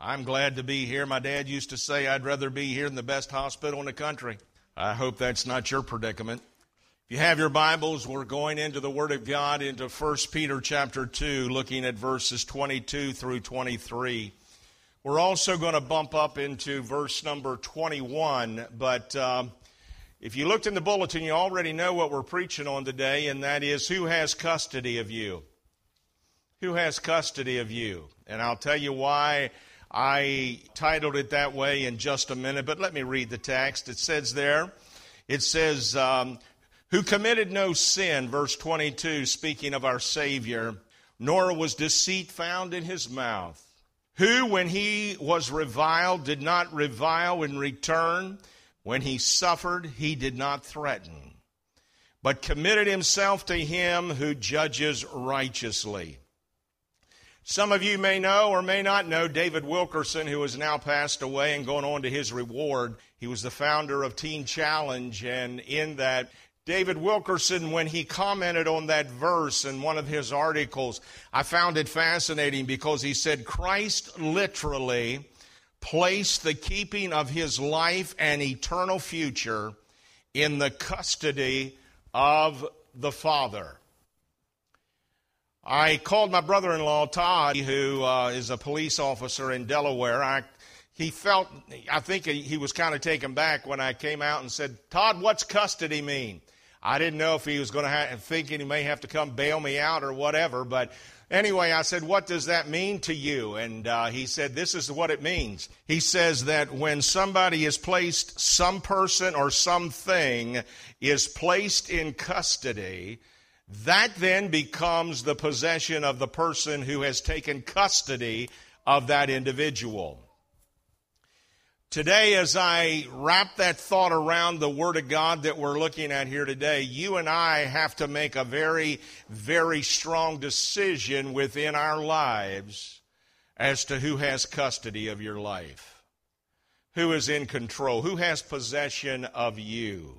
I'm glad to be here. My dad used to say I'd rather be here than the best hospital in the country. I hope that's not your predicament. If you have your Bibles, we're going into the Word of God into 1 Peter chapter 2, looking at verses 22 through 23. We're also going to bump up into verse number 21, but if you looked in the bulletin, you already know what we're preaching on today, and that is, who has custody of you? Who has custody of you? And I'll tell you why I titled it that way in just a minute, but let me read the text. It says, who committed no sin, verse 22, speaking of our Savior, nor was deceit found in his mouth. Who, when he was reviled, did not revile in return. When he suffered, he did not threaten, but committed himself to him who judges righteously. Some of you may know or may not know David Wilkerson, who has now passed away and gone on to his reward. He was the founder of Teen Challenge, and in that, David Wilkerson, when he commented on that verse in one of his articles, I found it fascinating because he said, Christ literally placed the keeping of his life and eternal future in the custody of the Father. I called my brother-in-law, Todd, who is a police officer in Delaware. I think he was kind of taken back when I came out and said, Todd, what's custody mean? I didn't know if he was going to thinking he may have to come bail me out or whatever. But anyway, I said, what does that mean to you? And he said, this is what it means. He says that when somebody is placed, some person or something is placed in custody, that then becomes the possession of the person who has taken custody of that individual. Today, as I wrap that thought around the Word of God that we're looking at here today, you and I have to make a very, very strong decision within our lives as to who has custody of your life, who is in control, who has possession of you.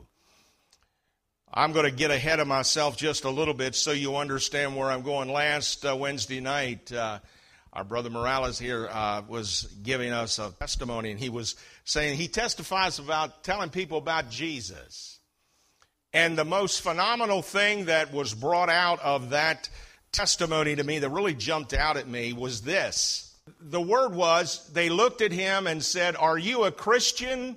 I'm going to get ahead of myself just a little bit so you understand where I'm going. Last Wednesday night, our brother Morales here was giving us a testimony, and he was saying he testifies about telling people about Jesus. And the most phenomenal thing that was brought out of that testimony to me that really jumped out at me was this. The word was, they looked at him and said, are you a Christian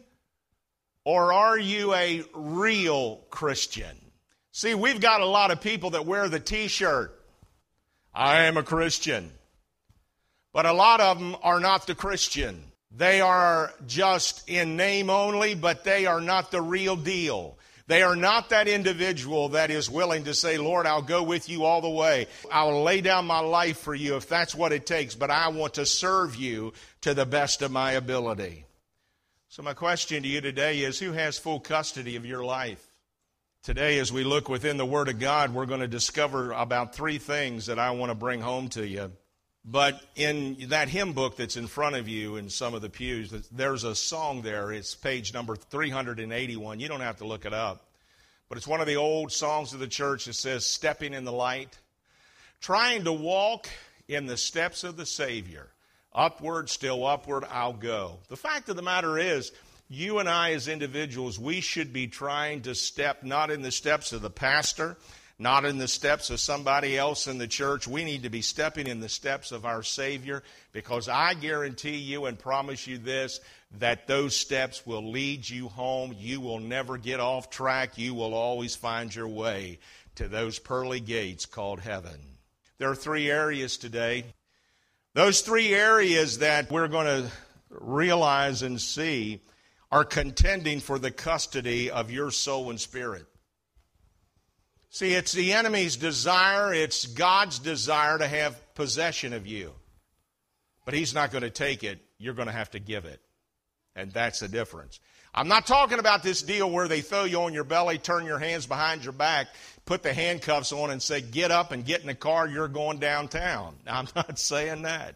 or are you a real Christian? See, we've got a lot of people that wear the T-shirt, I am a Christian. But a lot of them are not the Christian. They are just in name only, but they are not the real deal. They are not that individual that is willing to say, Lord, I'll go with you all the way. I'll lay down my life for you if that's what it takes, but I want to serve you to the best of my ability. So my question to you today is, who has full custody of your life? Today, as we look within the Word of God, we're going to discover about three things that I want to bring home to you. But in that hymn book that's in front of you in some of the pews, there's a song there. It's page number 381. You don't have to look it up. But it's one of the old songs of the church that says, stepping in the light, trying to walk in the steps of the Savior. Upward, still upward, I'll go. The fact of the matter is, you and I as individuals, we should be trying to step not in the steps of the pastor, not in the steps of somebody else in the church. We need to be stepping in the steps of our Savior, because I guarantee you and promise you this, that those steps will lead you home. You will never get off track. You will always find your way to those pearly gates called heaven. There are three areas today. Those three areas that we're going to realize and see are contending for the custody of your soul and spirit. See, it's the enemy's desire, it's God's desire to have possession of you. But he's not going to take it. You're going to have to give it. And that's the difference. I'm not talking about this deal where they throw you on your belly, turn your hands behind your back, put the handcuffs on and say, get up and get in the car, you're going downtown. I'm not saying that.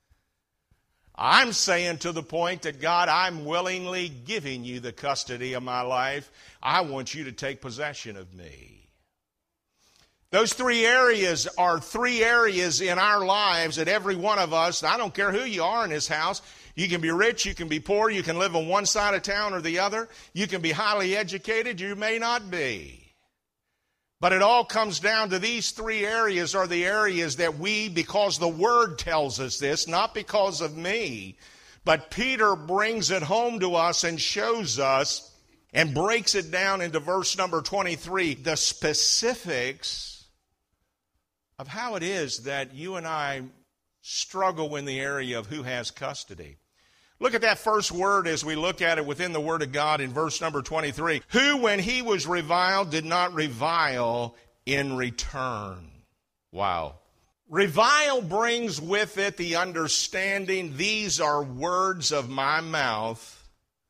I'm saying to the point that, God, I'm willingly giving you the custody of my life. I want you to take possession of me. Those three areas are three areas in our lives that every one of us, I don't care who you are in this house, you can be rich, you can be poor, you can live on one side of town or the other, you can be highly educated, you may not be. But it all comes down to these three areas are the areas that we, because the Word tells us this, not because of me, but Peter brings it home to us and shows us and breaks it down into verse number 23, the specifics of how it is that you and I struggle in the area of who has custody. Look at that first word as we look at it within the Word of God in verse number 23. Who, when he was reviled, did not revile in return. Wow. Revile brings with it the understanding, these are words of my mouth,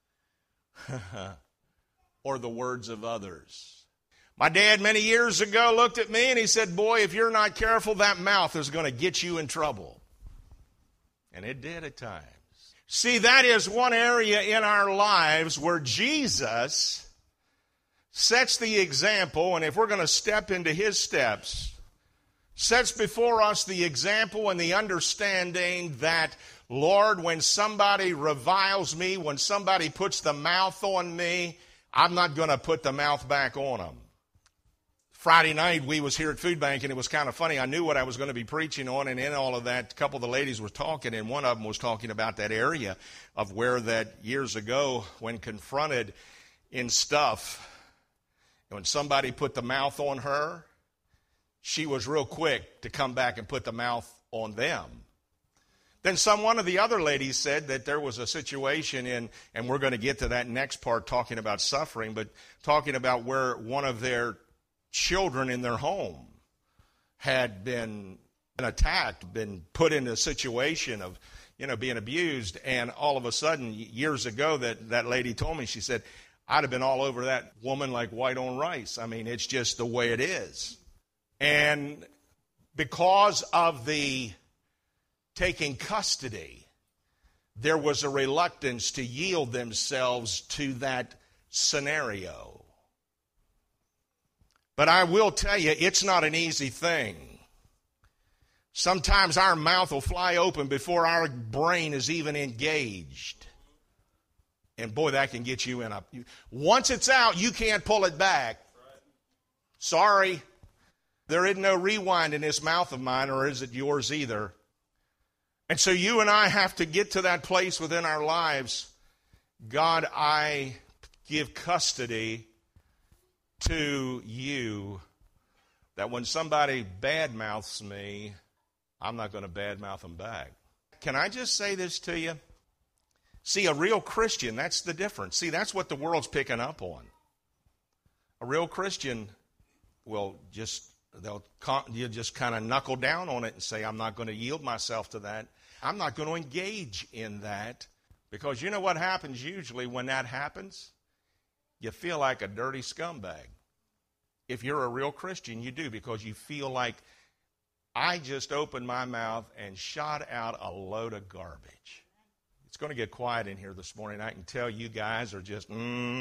or the words of others. My dad many years ago looked at me and he said, boy, if you're not careful, that mouth is going to get you in trouble. And it did at times. See, that is one area in our lives where Jesus sets the example, and if we're going to step into his steps, sets before us the example and the understanding that, Lord, when somebody reviles me, when somebody puts the mouth on me, I'm not going to put the mouth back on them. Friday night, we was here at Food Bank, and it was kind of funny. I knew what I was going to be preaching on, and in all of that, a couple of the ladies were talking, and one of them was talking about that area of where that years ago, when confronted in stuff, when somebody put the mouth on her, she was real quick to come back and put the mouth on them. Then one of the other ladies said that there was a situation in, and we're going to get to that next part talking about suffering, but talking about where one of their children in their home had been attacked, been put in a situation of, being abused. And all of a sudden, years ago, that lady told me, she said, I'd have been all over that woman like white on rice. I mean, it's just the way it is. And because of the taking custody, there was a reluctance to yield themselves to that scenario. But I will tell you, it's not an easy thing. Sometimes our mouth will fly open before our brain is even engaged. And boy, that can get you in a... Once it's out, you can't pull it back. Sorry. There isn't no rewind in this mouth of mine, or is it yours either? And so you and I have to get to that place within our lives. God, I give custody to you, that when somebody badmouths me, I'm not going to badmouth them back. Can I just say this to you? See, a real Christian, that's the difference. See, that's what the world's picking up on. A real Christian will you'll just kind of knuckle down on it and say, I'm not going to yield myself to that. I'm not going to engage in that. Because you know what happens usually when that happens? You feel like a dirty scumbag. If you're a real Christian, you do, because you feel like I just opened my mouth and shot out a load of garbage. It's going to get quiet in here this morning. I can tell you guys are just,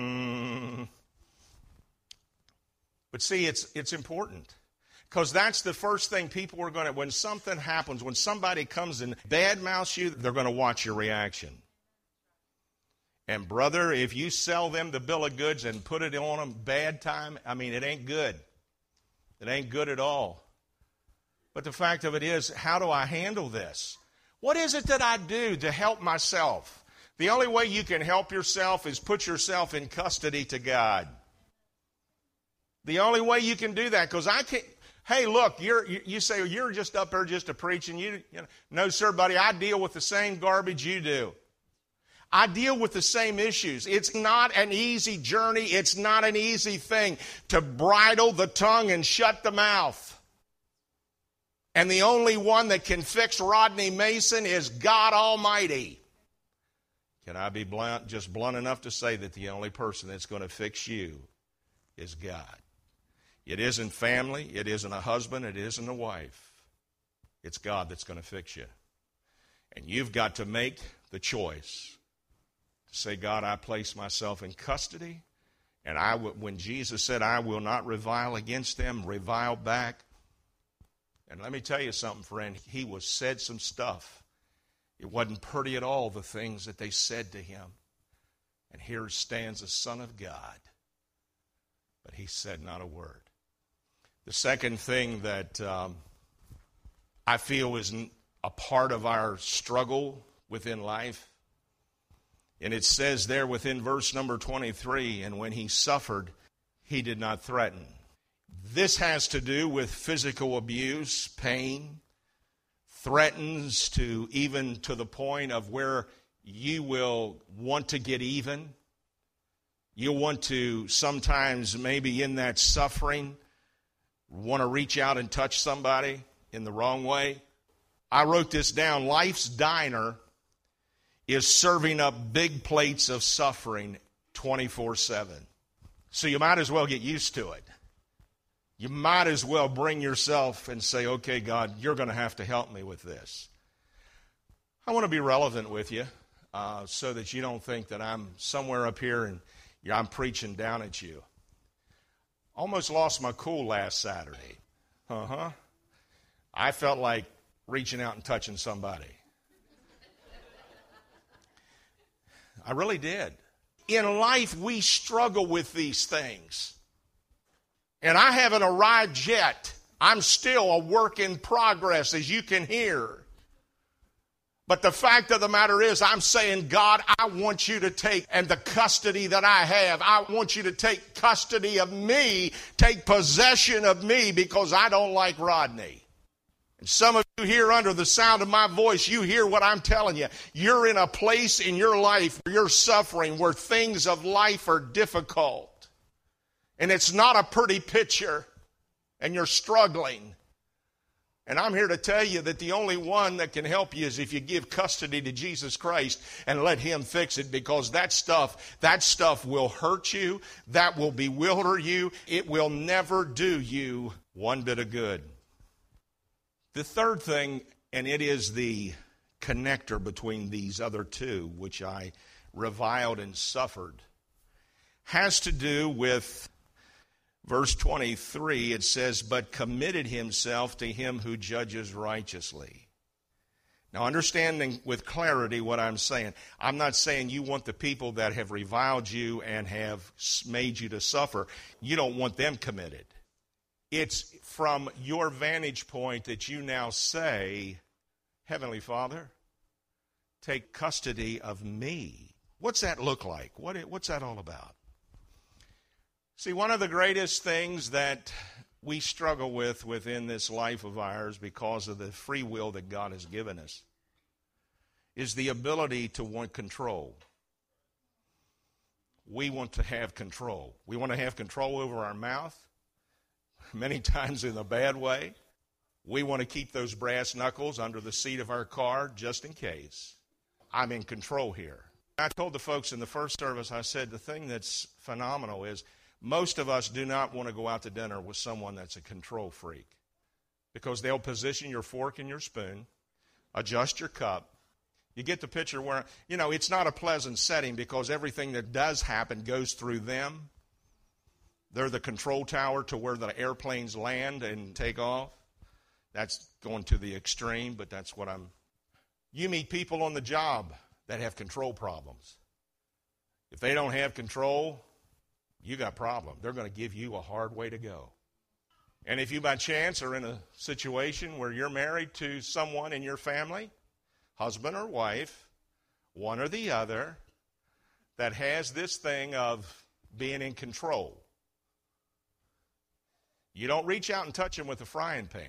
But see, it's important. Because that's the first thing people are going to, when something happens, when somebody comes and badmouths you, they're going to watch your reaction. And brother, if you sell them the bill of goods and put it on them bad time, I mean, it ain't good. It ain't good at all. But the fact of it is, how do I handle this? What is it that I do to help myself? The only way you can help yourself is put yourself in custody to God. The only way you can do that, because I can't. Hey, look, you say, well, you're just up there just to preach, and no, sir, buddy, I deal with the same garbage you do. I deal with the same issues. It's not an easy journey. It's not an easy thing to bridle the tongue and shut the mouth. And the only one that can fix Rodney Mason is God Almighty. Can I be blunt enough to say that the only person that's going to fix you is God? It isn't family. It isn't a husband. It isn't a wife. It's God that's going to fix you. And you've got to make the choice to say, God, I place myself in custody. And when Jesus said, I will not revile against them, revile back, And let me tell you something, friend. He was said some stuff. It wasn't pretty at all, the things that they said to him. And here stands the Son of God. But he said not a word. The second thing that I feel is a part of our struggle within life, and it says there within verse number 23, and when he suffered, he did not threaten. This has to do with physical abuse, pain, threatens to even to the point of where you will want to get even. You'll want to sometimes maybe in that suffering want to reach out and touch somebody in the wrong way. I wrote this down. Life's diner is serving up big plates of suffering 24/7. So you might as well get used to it. You might as well bring yourself and say, okay, God, you're going to have to help me with this. I want to be relevant with you so that you don't think that I'm somewhere up here and I'm preaching down at you. Almost lost my cool last Saturday. I felt like reaching out and touching somebody. I really did. In life, we struggle with these things. And I haven't arrived yet. I'm still a work in progress, as you can hear. But the fact of the matter is, I'm saying, God, I want you to take, and the custody that I have, I want you to take custody of me, take possession of me, because I don't like Rodney. And some of you here under the sound of my voice, you hear what I'm telling you. You're in a place in your life where you're suffering, where things of life are difficult. And it's not a pretty picture, and you're struggling. And I'm here to tell you that the only one that can help you is if you give custody to Jesus Christ and let him fix it, because that stuff will hurt you, that will bewilder you, it will never do you one bit of good. The third thing, and it is the connector between these other two, which I reviled and suffered, has to do with verse 23. It says, but committed himself to him who judges righteously. Now, understanding with clarity what I'm saying, I'm not saying you want the people that have reviled you and have made you to suffer. You don't want them committed. It's from your vantage point that you now say, Heavenly Father, take custody of me. What's that look like? What's that all about? See, one of the greatest things that we struggle with within this life of ours, because of the free will that God has given us, is the ability to want control. We want to have control. We want to have control over our mouth, many times in a bad way. We want to keep those brass knuckles under the seat of our car just in case. I'm in control here. I told the folks in the first service, I said, the thing that's phenomenal is most of us do not want to go out to dinner with someone that's a control freak, because they'll position your fork and your spoon, adjust your cup. You get the picture where, it's not a pleasant setting, because everything that does happen goes through them. They're the control tower to where the airplanes land and take off. That's going to the extreme, but that's what You meet people on the job that have control problems. If they don't have control, you got a problem. They're going to give you a hard way to go. And if you by chance are in a situation where you're married to someone in your family, husband or wife, one or the other, that has this thing of being in control, you don't reach out and touch them with a frying pan.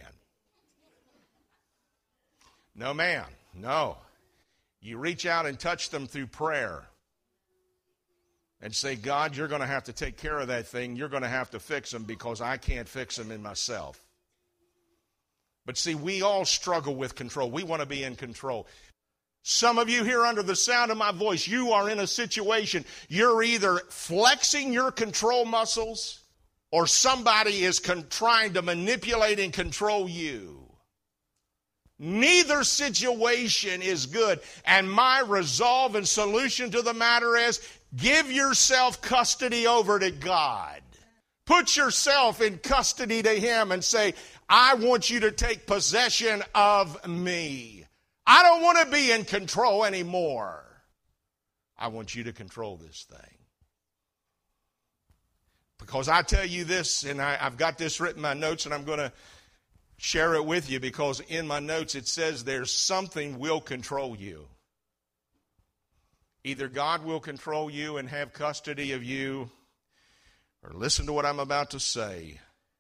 No, ma'am. No. You reach out and touch them through prayer and say, God, you're going to have to take care of that thing. You're going to have to fix them, because I can't fix them in myself. But see, we all struggle with control. We want to be in control. Some of you here under the sound of my voice, you are in a situation, you're either flexing your control muscles, or somebody is trying to manipulate and control you. Neither situation is good. And my resolve and solution to the matter is, give yourself custody over to God. Put yourself in custody to Him and say, I want you to take possession of me. I don't want to be in control anymore. I want you to control this thing. Because I tell you this, and I've got this written in my notes, and I'm going to share it with you, because in my notes it says there's something will control you. Either God will control you and have custody of you, or listen to what I'm about to say.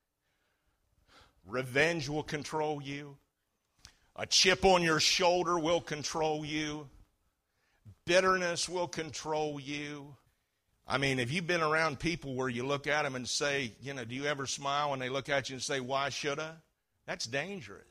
Revenge will control you. A chip on your shoulder will control you. Bitterness will control you. I mean, have you been around people where you look at them and say, do you ever smile when they look at you and say, why should I? That's dangerous.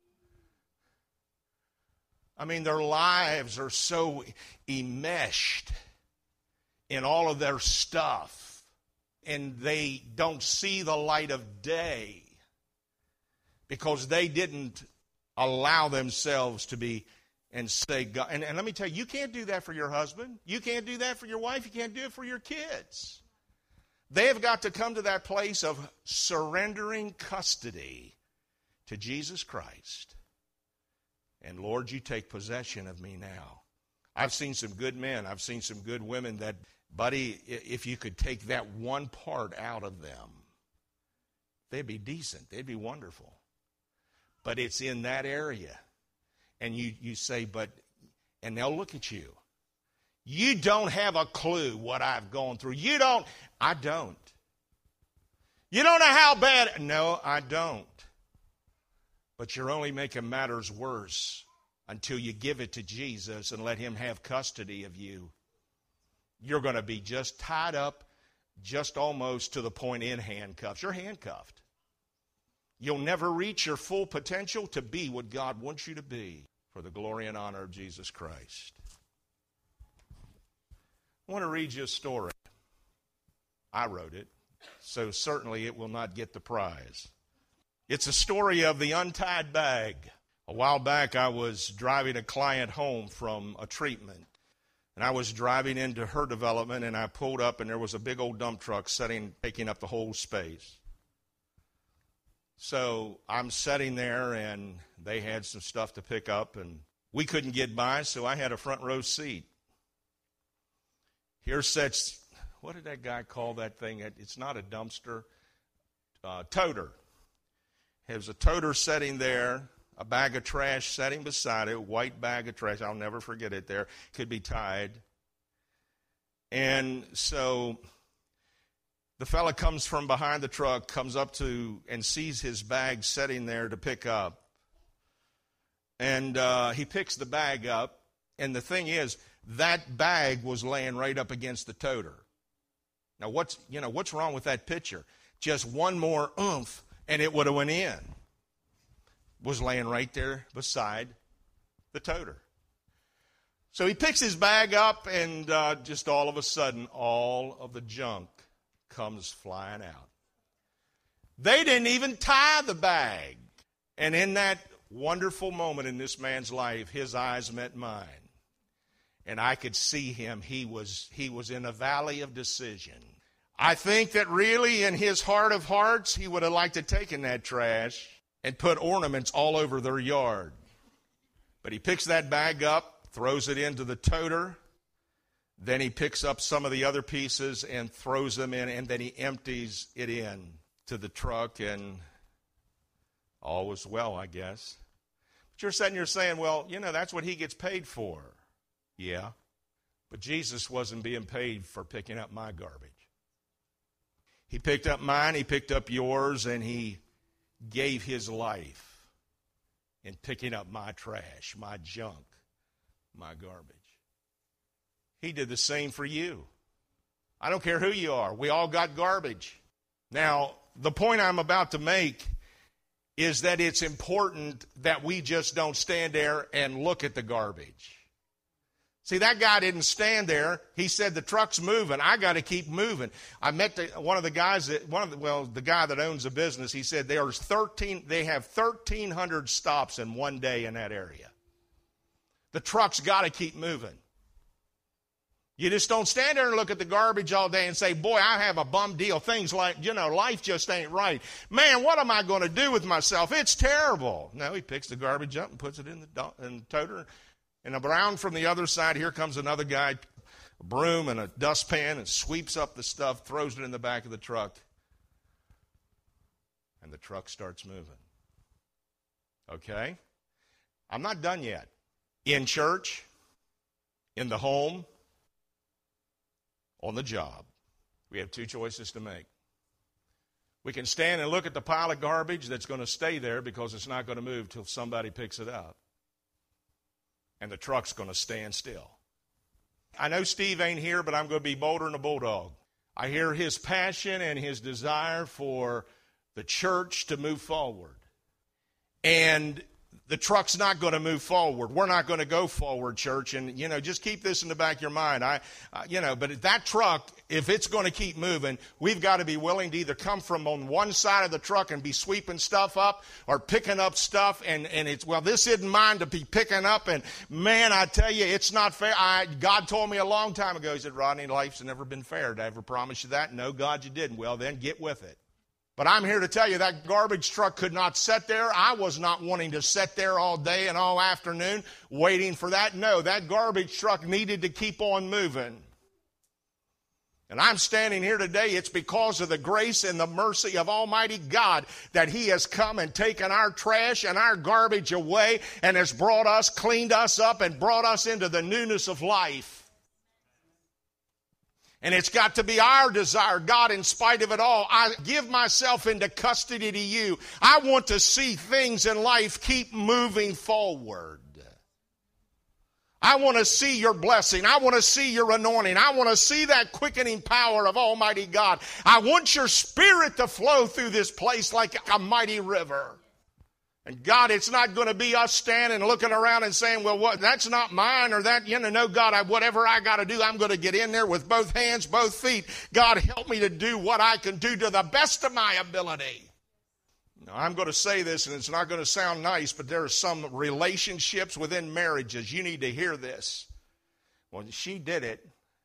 I mean, their lives are so enmeshed in all of their stuff, and they don't see the light of day because they didn't allow themselves to be and say, God. And let me tell you, you can't do that for your husband. You can't do that for your wife. You can't do it for your kids. They have got to come to that place of surrendering custody to Jesus Christ. And Lord, you take possession of me now. I've seen some good men. I've seen some good women that, buddy, if you could take that one part out of them, they'd be decent. They'd be wonderful. But it's in that area. And you say, and they'll look at you. You don't have a clue what I've gone through. I don't. You don't know how bad. No, I don't. But you're only making matters worse until you give it to Jesus and let him have custody of you. You're going to be just tied up, just almost to the point in handcuffs. You're handcuffed. You'll never reach your full potential to be what God wants you to be for the glory and honor of Jesus Christ. I want to read you a story. I wrote it, so certainly it will not get the prize. It's a story of the untied bag. A while back, I was driving a client home from a treatment. And I was driving into her development, and I pulled up, and there was a big old dump truck taking up the whole space. So I'm sitting there, and they had some stuff to pick up, and we couldn't get by, so I had a front row seat. Here sits, what did that guy call that thing? It's not a dumpster. Toter. There's a toter sitting there, a bag of trash sitting beside it, a white bag of trash. I'll never forget it there. Could be tied. And so the fella comes from behind the truck, comes up to and sees his bag sitting there to pick up. And he picks the bag up. And the thing is, that bag was laying right up against the toter. Now, what's wrong with that picture? Just one more oomph, and it would have went in. Was laying right there beside the toter. So he picks his bag up, and just all of a sudden, all of the junk comes flying out. They didn't even tie the bag. And in that wonderful moment in this man's life, his eyes met mine. And I could see him. He was in a valley of decision. I think that really in his heart of hearts, he would have liked to take in that trash and put ornaments all over their yard. But he picks that bag up, throws it into the toter. Then he picks up some of the other pieces and throws them in, and then he empties it in to the truck, and all was well, I guess. But you're sitting here saying, well, that's what he gets paid for. Yeah, but Jesus wasn't being paid for picking up my garbage. He picked up mine, he picked up yours, and he gave his life in picking up my trash, my junk, my garbage. He did the same for you. I don't care who you are. We all got garbage. Now, the point I'm about to make is that it's important that we just don't stand there and look at the garbage. See, that guy didn't stand there. He said, the truck's moving. I got to keep moving. I met the guy that owns the business. He said they have 1,300 stops in one day in that area. The truck's got to keep moving. You just don't stand there and look at the garbage all day and say, boy, I have a bum deal. Things like, life just ain't right. Man, what am I going to do with myself? It's terrible. No, he picks the garbage up and puts it in the toter. And around from the other side, here comes another guy, a broom and a dustpan, and sweeps up the stuff, throws it in the back of the truck. And the truck starts moving. Okay? I'm not done yet. In church, in the home, on the job, we have two choices to make. We can stand and look at the pile of garbage that's going to stay there because it's not going to move till somebody picks it up. And the truck's going to stand still. I know Steve ain't here, but I'm going to be bolder than a bulldog. I hear his passion and his desire for the church to move forward. And the truck's not going to move forward. We're not going to go forward, church. And, just keep this in the back of your mind. But that truck, if it's going to keep moving, we've got to be willing to either come from on one side of the truck and be sweeping stuff up or picking up stuff. And it's, this isn't mine to be picking up. And, man, I tell you, it's not fair. God told me a long time ago, he said, Rodney, life's never been fair. Did I ever promise you that? No, God, you didn't. Well, then get with it. But I'm here to tell you that garbage truck could not sit there. I was not wanting to sit there all day and all afternoon waiting for that. No, that garbage truck needed to keep on moving. And I'm standing here today. It's because of the grace and the mercy of Almighty God that He has come and taken our trash and our garbage away and has brought us, cleaned us up, and brought us into the newness of life. And it's got to be our desire, God, in spite of it all, I give myself into custody to you. I want to see things in life keep moving forward. I want to see your blessing. I want to see your anointing. I want to see that quickening power of Almighty God. I want your Spirit to flow through this place like a mighty river. And God, it's not going to be us standing looking around and saying, well, what? That's not mine or that, no, God, whatever I got to do, I'm going to get in there with both hands, both feet. God, help me to do what I can do to the best of my ability. Now, I'm going to say this, and it's not going to sound nice, but there are some relationships within marriages. You need to hear this. Well, she did it.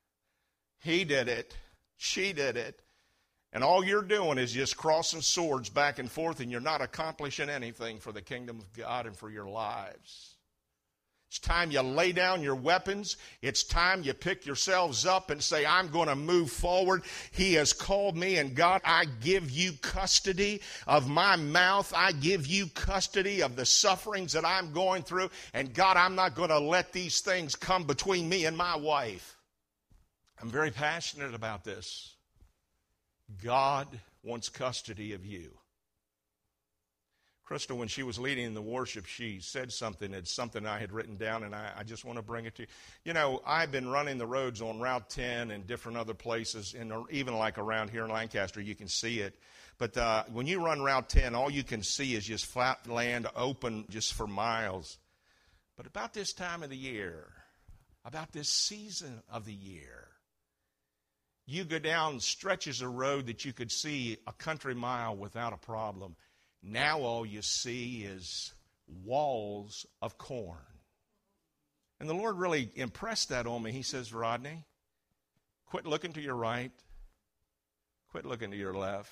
He did it. She did it. And all you're doing is just crossing swords back and forth, and you're not accomplishing anything for the kingdom of God and for your lives. It's time you lay down your weapons. It's time you pick yourselves up and say, I'm going to move forward. He has called me, and God, I give you custody of my mouth. I give you custody of the sufferings that I'm going through. And God, I'm not going to let these things come between me and my wife. I'm very passionate about this. God wants custody of you. Crystal, when she was leading the worship, she said something. It's something I had written down, and I just want to bring it to you. I've been running the roads on Route 10 and different other places, and even like around here in Lancaster, you can see it. But when you run Route 10, all you can see is just flat land open just for miles. But about this time of the year, about this season of the year, you go down stretches of road that you could see a country mile without a problem. Now all you see is walls of corn. And the Lord really impressed that on me. He says, Rodney, quit looking to your right. Quit looking to your left.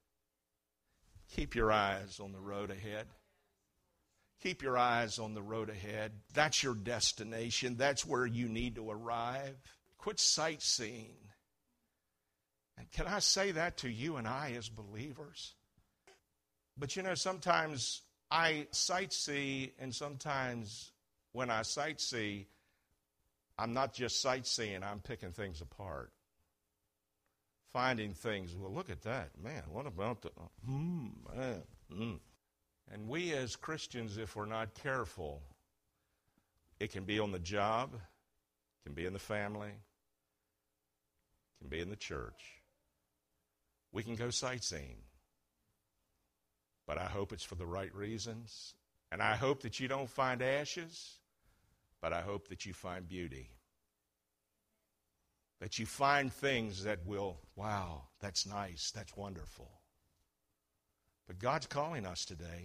Keep your eyes on the road ahead. Keep your eyes on the road ahead. That's your destination. That's where you need to arrive. Quit sightseeing. And can I say that to you and I as believers? But sometimes I sightsee, and sometimes when I sightsee, I'm not just sightseeing, I'm picking things apart. Finding things, well, look at that. Man, what about the, And we as Christians, if we're not careful, it can be on the job, it can be in the family, it can be in the church. We can go sightseeing. But I hope it's for the right reasons. And I hope that you don't find ashes, but I hope that you find beauty. That you find things that will, wow, that's nice, that's wonderful. But God's calling us today.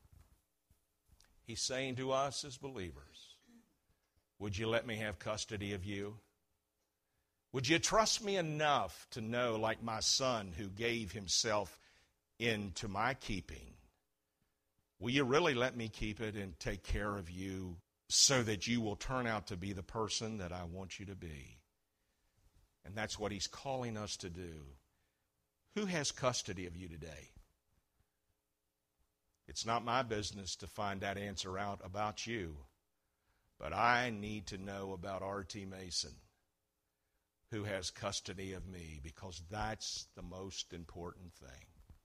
He's saying to us as believers, would you let me have custody of you? Would you trust me enough to know, like my son who gave himself into my keeping, will you really let me keep it and take care of you so that you will turn out to be the person that I want you to be? And that's what he's calling us to do. Who has custody of you today? It's not my business to find that answer out about you, but I need to know about R.T. Mason, who has custody of me, because that's the most important thing.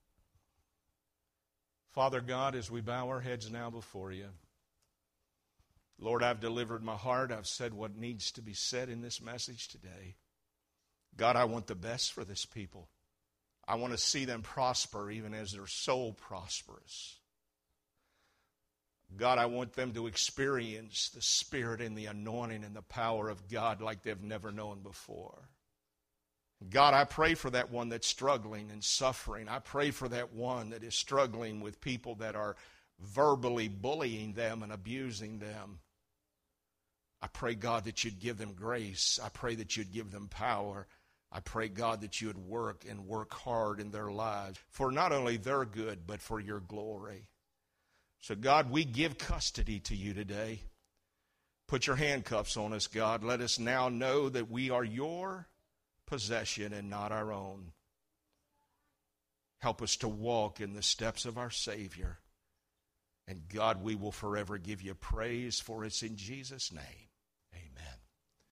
Father God, as we bow our heads now before you, Lord, I've delivered my heart. I've said what needs to be said in this message today. God, I want the best for this people. I want to see them prosper even as their soul prospers. God, I want them to experience the Spirit and the anointing and the power of God like they've never known before. God, I pray for that one that's struggling and suffering. I pray for that one that is struggling with people that are verbally bullying them and abusing them. I pray, God, that you'd give them grace. I pray that you'd give them power. I pray, God, that you would work and work hard in their lives for not only their good, but for your glory. So, God, we give custody to you today. Put your handcuffs on us, God. Let us now know that we are your possession and not our own. Help us to walk in the steps of our Savior. And God, we will forever give you praise, for it's in Jesus' name.